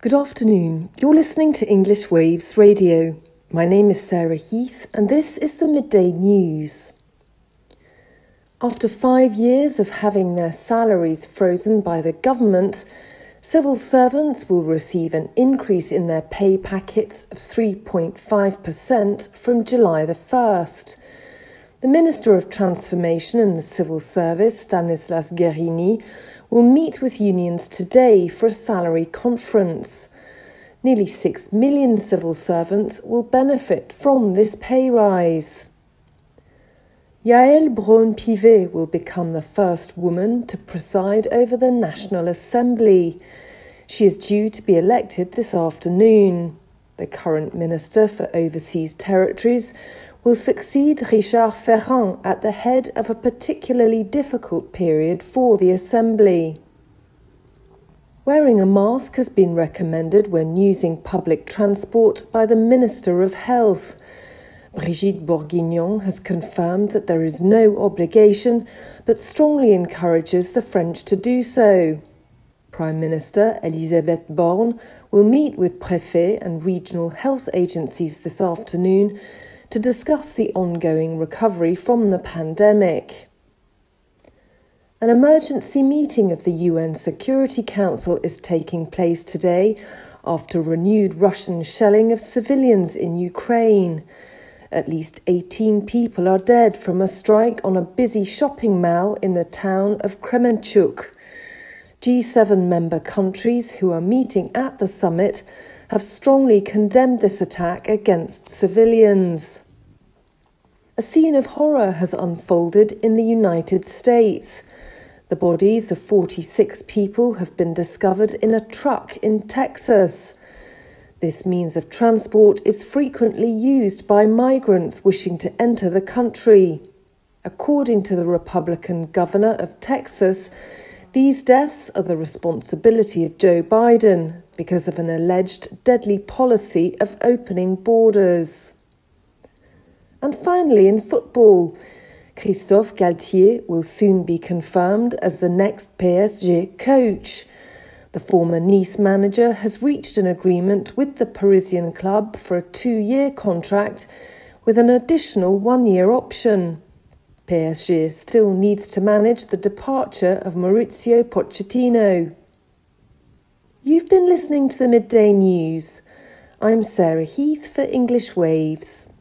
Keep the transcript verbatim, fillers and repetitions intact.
Good afternoon. You're listening to English Waves Radio. My name is Sarah Heath and this is the Midday News. After five years of having their salaries frozen by the government, civil servants will receive an increase in their pay packets of three point five percent from July the first. The Minister of Transformation in the Civil Service, Stanislas Guerini, will meet with unions today for a salary conference. Nearly six million civil servants will benefit from this pay rise. Yael Braun-Pivet will become the first woman to preside over the National Assembly. She is due to be elected this afternoon. The current Minister for Overseas Territories will succeed Richard Ferrand at the head of a particularly difficult period for the Assembly. Wearing a mask has been recommended when using public transport by the Minister of Health. Brigitte Bourguignon has confirmed that there is no obligation, but strongly encourages the French to do so. Prime Minister Elisabeth Borne will meet with préfets and regional health agencies this afternoon to discuss the ongoing recovery from the pandemic. An emergency meeting of the U N Security Council is taking place today after renewed Russian shelling of civilians in Ukraine. At least eighteen people are dead from a strike on a busy shopping mall in the town of Kremenchuk. G seven member countries who are meeting at the summit have strongly condemned this attack against civilians. A scene of horror has unfolded in the United States. The bodies of forty-six people have been discovered in a truck in Texas. This means of transport is frequently used by migrants wishing to enter the country. According to the Republican governor of Texas, these deaths are the responsibility of Joe Biden because of an alleged deadly policy of opening borders. And finally, in football, Christophe Galtier will soon be confirmed as the next P S G coach. The former Nice manager has reached an agreement with the Parisian club for a two-year contract with an additional one-year option. P S G still needs to manage the departure of Mauricio Pochettino. You've been listening to the Midday News. I'm Sarah Heath for English Waves.